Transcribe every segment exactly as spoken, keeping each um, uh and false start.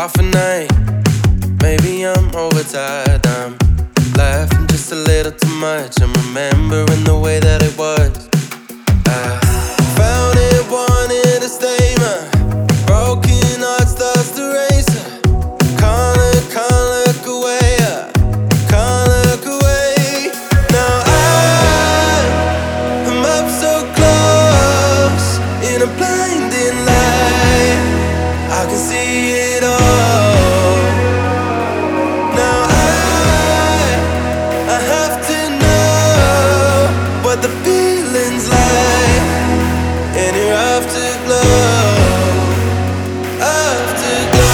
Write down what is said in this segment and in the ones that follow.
half a night. Maybe I'm overtired. I'm laughing just a little too much. I'm remembering the way that it was. I found it, wanted to stay. My broken heart starts to race. Can't look, can't look away. I can't look away. Now I am up so close in a blinding light. I can see it all. Now I, I have to know what the feeling's like. And you have to glow, afterglow.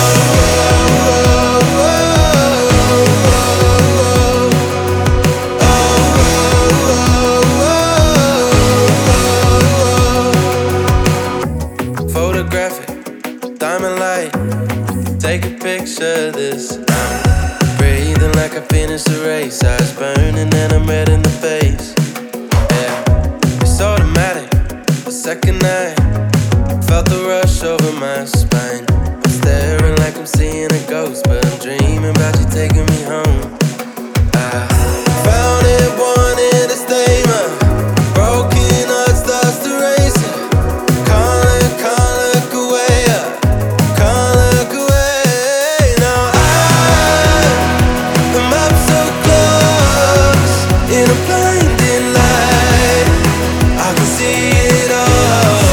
Photographic, diamond light. Take a picture of this. I'm breathing like I finished the race. Eyes burning and I'm red in the face. Yeah, it's automatic. The second I felt the rush over my spine. I'm staring like I'm seeing a ghost, but I'm dreaming about you taking me home. I found it, wanted to stay. My broken heart starts to race. Can't look, can't look away. I can't look away. Now I am up so close in a blinding light. I can see it all.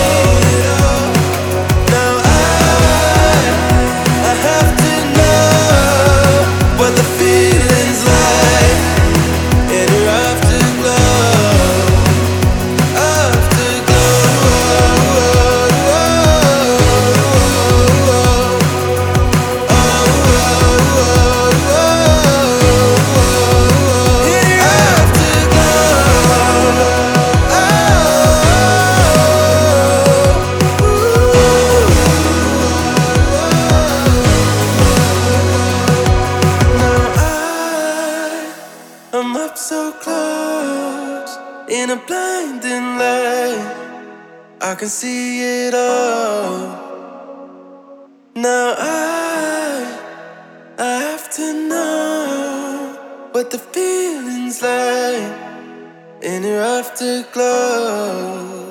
Now I, I have to know what the feeling's like. And you have to glow, afterglow. I'm up so close in a blinding light. I can see it all. Now I, I have to know what the feeling's like in your afterglow.